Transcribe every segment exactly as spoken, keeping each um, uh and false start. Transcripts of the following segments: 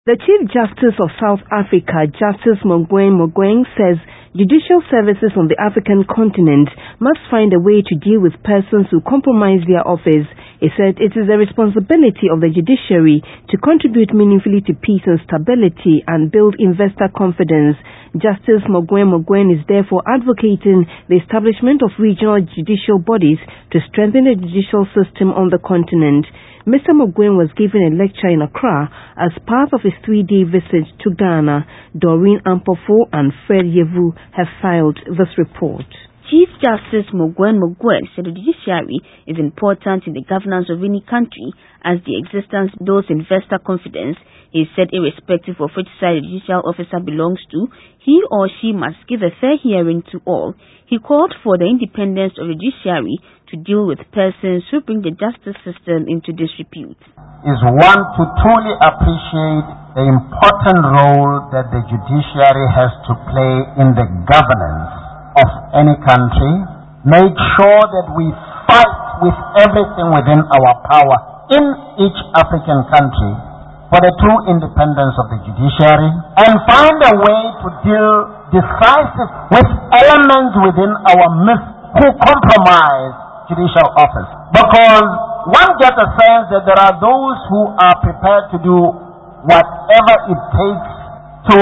The Chief Justice of South Africa, Justice Mogoeng Mogoeng, says judicial services on the African continent must find a way to deal with persons who compromise their office. He said it is the responsibility of the judiciary to contribute meaningfully to peace and stability and build investor confidence. Justice Mogoeng Mogoeng is therefore advocating the establishment of regional judicial bodies to strengthen the judicial system on the continent. Mister Mogoeng was given a lecture in Accra as part of his three-day visit to Ghana. Doreen Ampofo and Fred Yevu have filed this report. Chief Justice Mogoeng Mogoeng said the judiciary is important in the governance of any country as the existence builds investor confidence. He said irrespective of which side the judicial officer belongs to, he or she must give a fair hearing to all. He called for the independence of the judiciary to deal with persons who bring the justice system into disrepute. Is one to truly appreciate the important role that the judiciary has to play in the governance of any country, make sure that we fight with everything within our power in each African country for the true independence of the judiciary, and find a way to deal decisive with elements within our midst who compromise judicial office. Because one gets a sense that there are those who are prepared to do whatever it takes to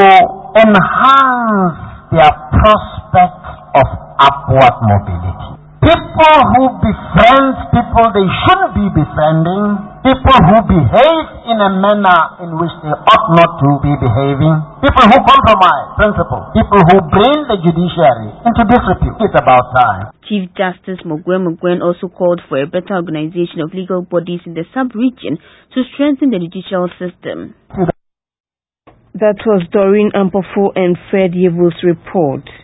enhance their prospects of upward mobility. People who befriend people they shouldn't be befriending, people who behave in a manner in which they ought not to be behaving, people who compromise principles, people who bring the judiciary into disrepute. It's about time. Chief Justice Mogoeng Mogoeng also called for a better organization of legal bodies in the sub-region to strengthen the judicial system. That was Doreen Ampofo and Fred Yevu's report.